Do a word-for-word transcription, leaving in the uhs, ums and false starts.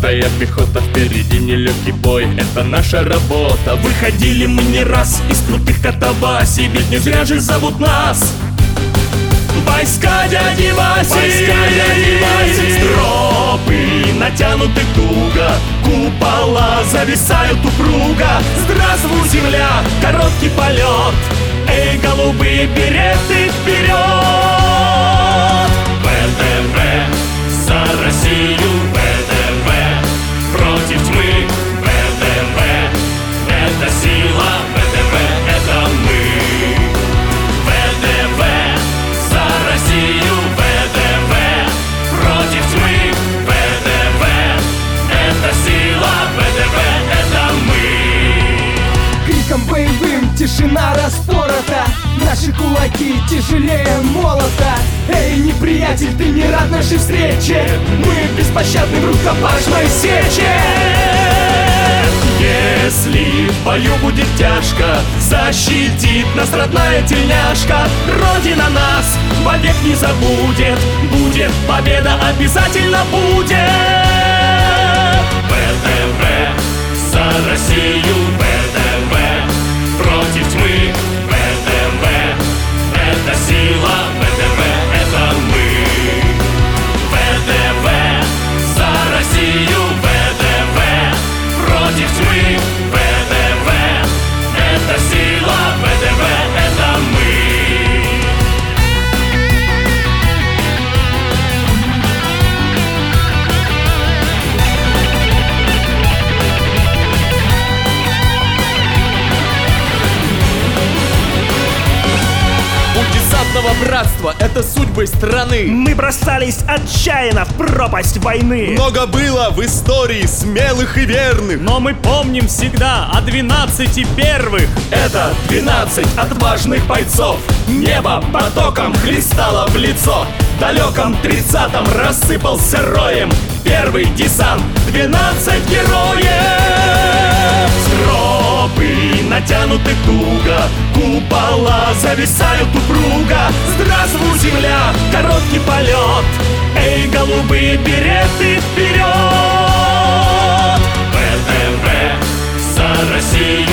Чистая пехота, впереди нелегкий бой, это наша работа. Выходили мы не раз из крутых катавасий, ведь не зря же зовут нас войска дяди Васи. Войска дяди Васи. Стропы натянуты туго, купола зависают упруго. Здравствуй, земля, короткий полет, эй, голубые береты, вперед! ВДВ за Россию, ВДВ против тьмы, ВДВ это сила, ВДВ это мы. ВДВ за Россию, ВДВ против тьмы, ВДВ это сила, ВДВ это мы. Криком боевым тишина распорота, наши кулаки тяжелее молота. Эй, неприятель, ты не рад нашей встрече, мы беспощадны в рукопашной сече. Если в бою будет тяжко, защитит нас родная тельняшка. Родина нас вовек не забудет, будет победа, обязательно будет. ВДВ за Россию, ВДВ против тьмы, ВДВ это сила, ВДВ это мы. ВДВ за Россию, ВДВ против тьмы, ВДВ это сила, ВДВ это мы. Братство — это судьбы страны. Мы бросались отчаянно в пропасть войны. Много было в истории смелых и верных, но мы помним всегда о двенадцати первых. Это двенадцать отважных бойцов. Небо потоком хлестало в лицо. В далеком тридцатом рассыпался роем первый десант, двенадцать героев. Стропы натянуты туго, купола зависают упруго. Здравствуй, земля, короткий полет, эй, голубые береты, вперед! ВДВ за Россию.